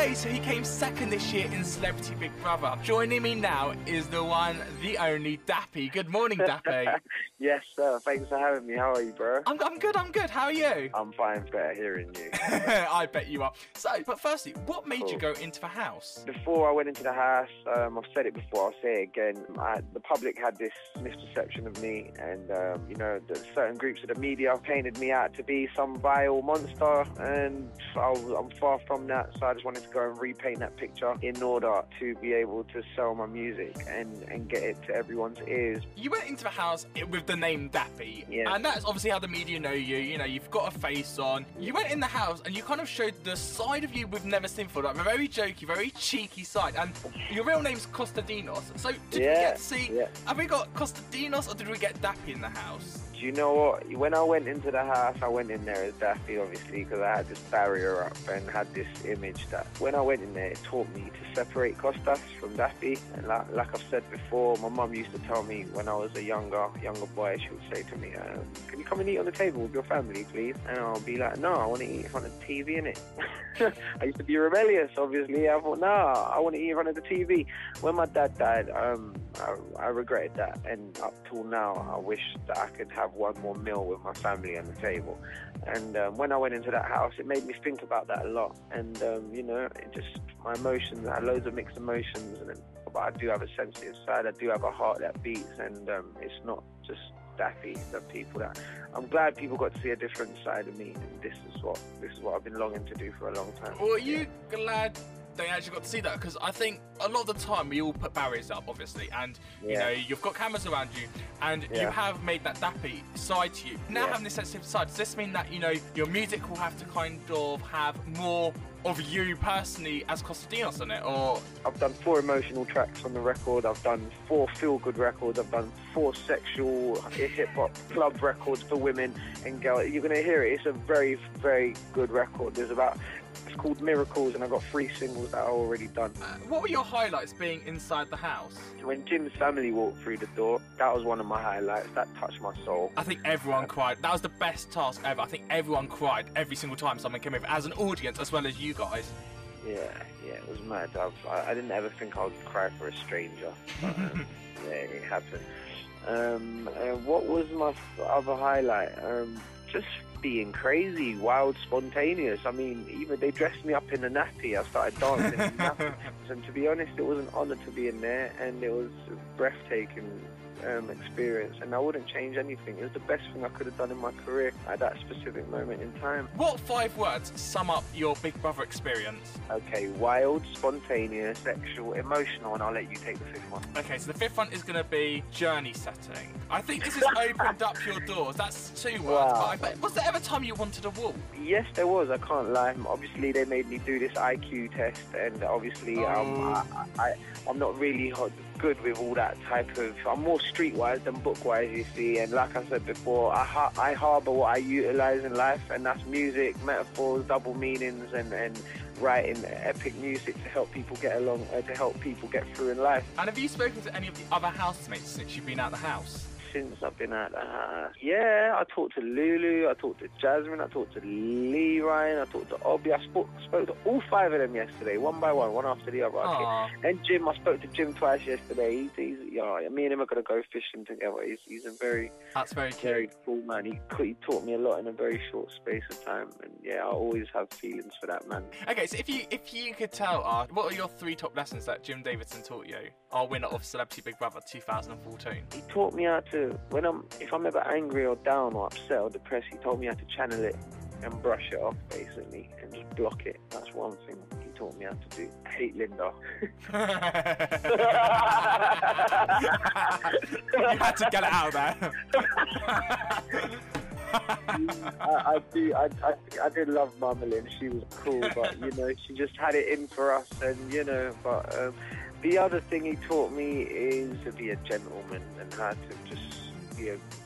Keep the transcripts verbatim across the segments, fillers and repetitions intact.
Okay, so he came second this year in Celebrity Big Brother. Joining me now is the one, the only Dappy. Good morning, Dappy. Yes, sir. Thanks for having me. How are you, bro? I'm, I'm good, I'm good. How are you? I'm fine, better hearing you. I bet you are. So, but firstly, what made Cool. you go into the house? Before I went into the house, um, I've said it before, I'll say it again. I, the public had this misperception of me, and um, you know, the certain groups of the media painted me out to be some vile monster, and I was, I'm far from that. So I just wanted to go and repaint that picture in order to be able to sell my music and, and get it to everyone's ears. You went into the house with the name Dappy, Yeah. and that's obviously how the media know you. You know, you've got a face on. You went in the house and you kind of showed the side of you we've never seen before, like a very jokey, very cheeky side. And your real name's Costadinos. So did we Yeah, get to see? yeah. Have we got Costadinos or did we get Dappy in the house? Do you know what? When I went into the house, I went in there as Daffy, obviously, because I had this barrier up and had this image that when I went in there, it taught me to separate Costas from Daffy. And like, like I've said before, my mum used to tell me when I was a younger younger boy, she would say to me, um, can you come and eat on the table with your family, please? And I'll be like, no, I want to eat in front of the T V, innit? I used to be rebellious, obviously. I thought, no, I want to eat in front of the T V. When my dad died, um, I, I regretted that. And up till now, I wish that I could have one more meal with my family on the table. And um, when I went into that house, it made me think about that a lot. And um, you know, it just my emotions, I had loads of mixed emotions, and but I do have a sensitive side. I do have a heart that beats, and um, it's not just Daffy. The people that I'm glad people got to see a different side of me, and this is what this is what I've been longing to do for a long time. Well, are you glad they actually got to see that? Because I think a lot of the time we all put barriers up, obviously, and you Yeah. know, you've got cameras around you, and Yeah. you have made that Dappy side to you. Now Yeah. having this sensitive side, does this mean that, you know, your music will have to kind of have more of you personally as Costadinos on it, or? I've done four emotional tracks on the record. I've done four feel-good records. I've done four sexual hip-hop club records for women and girls. You're going to hear it. It's a very, very good record. There's about, it's called Miracles, and I've got three singles that I've already done. Uh, what were your highlights being inside the house? When Jim's family walked through the door, that was one of my highlights. That touched my soul. I think everyone cried. That was the best task ever. I think everyone cried every single time someone came over, as an audience as well as you guys. Yeah, yeah, it was mad. I've, I, I didn't ever think I would cry for a stranger. But, um, yeah, it happened. Um, uh, what was my f- other highlight? Um, just being crazy, wild, spontaneous. I mean, even they dressed me up in a nappy. I started dancing in nappies. And to be honest, it was an honour to be in there, and it was a breathtaking um, experience, and I wouldn't change anything. It was the best thing I could have done in my career at that specific moment in time. What five words sum up your Big Brother experience? Okay, wild, spontaneous, sexual, emotional, and I'll let you take the fifth one. Okay, so the fifth one is going to be journey setting. I think this has opened up your doors. That's two words. Wow. But I, was there ever a time you wanted a wall? Yes, there was. I can't lie. Obviously, they made me do this I Q test, and obviously, um, Oh. I, I, I'm not really hot, good with all that type of. I'm more streetwise than bookwise, you see. And like I said before, I, ha- I harbour what I utilise in life, and that's music, metaphors, double meanings, and and writing epic music to help people get along, uh, to help people get through in life. And have you spoken to any of the other housemates since you've been out the house? Since I've been out the house. Yeah, I talked to Lulu, I talked to Jasmine, I talked to Lee Ryan, I talked to Obi. I spoke, spoke to all five of them yesterday, one by one, one after the other. Aw. Okay. And Jim, I spoke to Jim twice yesterday. He's, he's yeah, me and him are going to go fishing together. He's, he's a very, That's very cute. very cool man. He, he taught me a lot in a very short space of time. And yeah, I always have feelings for that man. Okay, so if you if you could tell us, what are your three top lessons that Jim Davidson taught you, our winner of Celebrity Big Brother twenty fourteen? He taught me how to, when I'm, if I'm ever angry or down or upset or depressed, he told me how to channel it and brush it off, basically, and just block it. That's one thing he taught me how to do. I hate Linda. You had to get it out there. I, I do. I, I, I did love Mama Lynn. She was cool, but you know, she just had it in for us, and you know. But um, the other thing he taught me is to be a gentleman and how to just be a,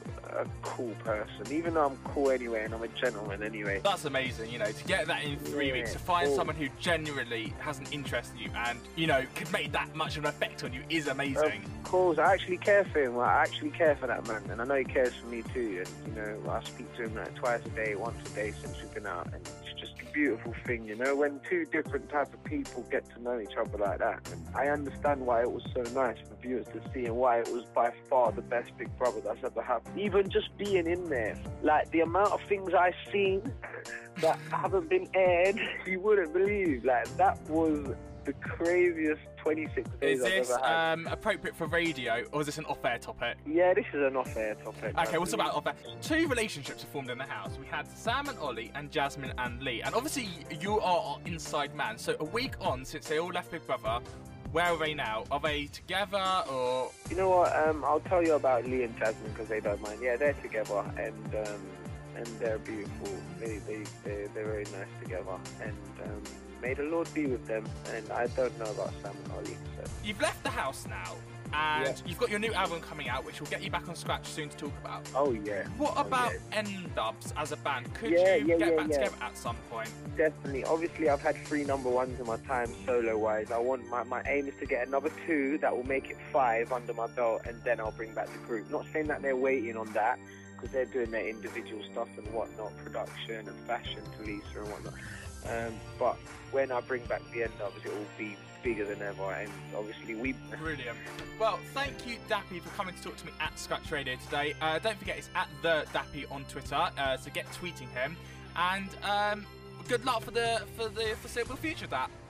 a cool person, even though I'm cool anyway and I'm a gentleman anyway. That's amazing, you know, to get that in three Yeah, weeks, to find cool. someone who genuinely has an interest in you and, you know, could make that much of an effect on you is amazing. Of course, I actually care for him. I actually care for that man, and I know he cares for me too. And you know, I speak to him like twice a day, once a day since we've been out, and it's just a beautiful thing, you know, when two different type of people get to know each other like that. And I understand why it was so nice for viewers to see, and why it was by far the best Big Brother that's ever happened. Even just being in there, like the amount of things I've seen that haven't been aired, you wouldn't believe. Like that was the craziest twenty-six days Is I've this ever had. um, appropriate for radio, or is this an off-air topic? Yeah, this is an off-air topic. Okay, what's about off-air? Two relationships are formed in the house. We had Sam and Ollie, and Jasmine and Lee. And obviously, you are our inside man. So a week on since they all left Big Brother, where are they now? Are they together, or...? You know what? Um, I'll tell you about Lee and Jasmine because they don't mind. Yeah, they're together, and um, and they're beautiful. They they they they're very nice together, and um, may the Lord be with them. And I don't know about Sam and Ollie. So. You've left the house now, and Yeah. you've got your new album coming out, which will get you back on scratch soon to talk about. Oh yeah. What Oh, about yeah. N-Dubs as a band? Could Yeah, you yeah, get yeah, back yeah. together at some point? Definitely. Obviously, I've had three number ones in my time solo-wise. I want my, my aim is to get another two that will make it five under my belt, and then I'll bring back the group. Not saying that they're waiting on that, because they're doing their individual stuff and whatnot, production and fashion to Lisa and whatnot. Um, but when I bring back the N-Dubs, it will be bigger than ever, and obviously we... Brilliant. Well, thank you, Dappy, for coming to talk to me at Scratch Radio today. Uh, don't forget, it's at the Dappy on Twitter, uh, so get tweeting him. And um, good luck for the for the foreseeable future of that.